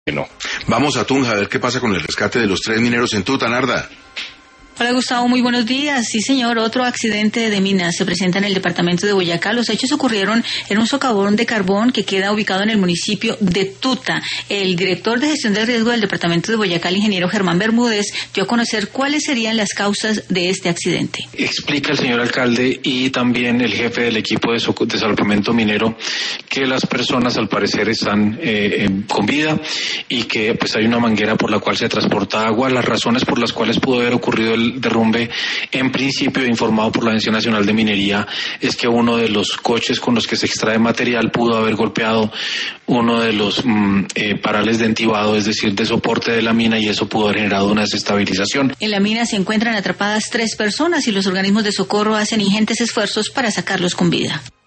No. Vamos a Tunja a ver qué pasa con el rescate de los 3 mineros en Tuta, Narda. Hola Gustavo, muy buenos días. Sí señor, otro accidente de minas se presenta en el departamento de Boyacá. Los hechos ocurrieron en un socavón de carbón que queda ubicado en el municipio de Tuta. El director de gestión del riesgo del departamento de Boyacá, el ingeniero Germán Bermúdez, dio a conocer cuáles serían las causas de este accidente. Explica el señor alcalde y también el jefe del equipo de salvamento minero que las personas al parecer están con vida y que pues hay una manguera por la cual se transporta agua. Las razones por las cuales pudo haber ocurrido el derrumbe, en principio informado por la Agencia Nacional de Minería, es que uno de los coches con los que se extrae material pudo haber golpeado uno de los parales de entibado, es decir, de soporte de la mina, y eso pudo haber generado una desestabilización. En la mina se encuentran atrapadas 3 personas y los organismos de socorro hacen ingentes esfuerzos para sacarlos con vida.